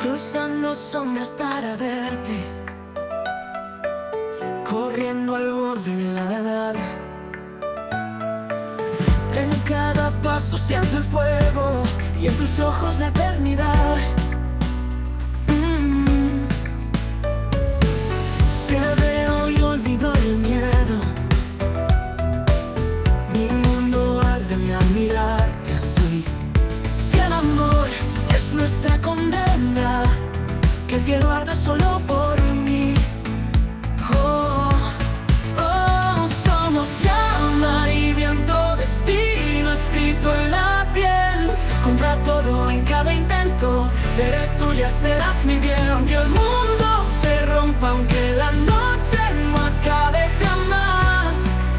cruzando sombras para verte, corriendo al borde de la edad. En cada paso siento el fuego y en tus ojos la eternidad. Te veo y olvido el miedo, mi mundo arde al mirarte así. Si el amor es nuestra condena, que el cielo arda solo por mí. Oh, oh, somos llama y viento, destino escrito en la piel. Contra todo en cada intento, seré tuya, serás mi bien. Aunque el mundo se rompa, aunque la noche no acabe jamás.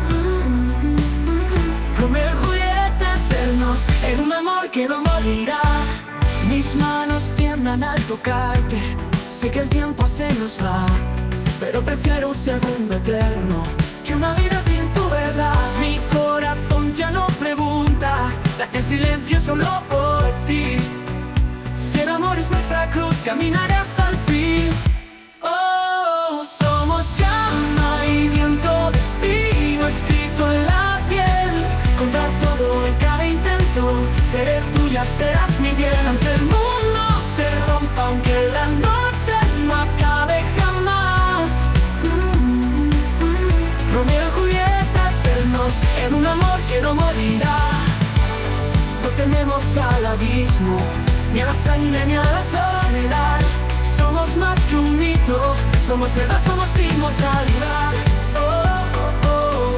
Romeo y Julieta eternos en un amor que no morirá. Mis manos tiemblan al tocarte, sé que el tiempo se nos va, pero prefiero un segundo eterno que una vida sin tu verdad. Mi corazón ya no pregunta, late en silencio solo por ti. Si el amor es nuestra cruz, caminaré hasta el fin. Oh, somos llama y viento, destino escrito en la piel. Contra todo en cada intento, seré tuya, serás mi bien. Aunque el mundo se rompa, aunque la noche no acabe jamás. Romeo y Julieta eternos en un amor que no morirá. No tememos al abismo, ni a la sangre ni a la soledad. Somos más que un mito, somos verdad, somos inmortalidad. Oh, oh, oh.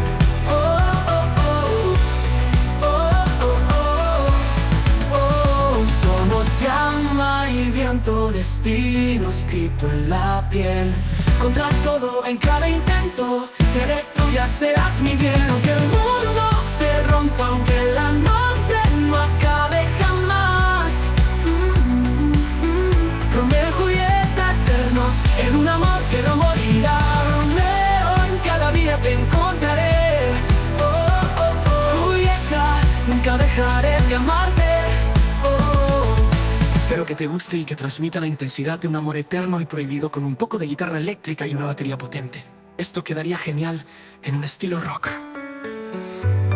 Llama y viento, destino escrito en la piel. Contra todo en cada intento, seré tuya, serás mi bien. Aunque el mundo se rompa, aunque la noche no acabe jamás. Romeo y Julieta eternos en un amor que no morirá. Romeo, en cada día te encontraré. Oh, oh, oh. Julieta, nunca dejaré de amarte. Espero que te guste y que transmita la intensidad de un amor eterno y prohibido con un poco de guitarra eléctrica y una batería potente. Esto quedaría genial en un estilo rock.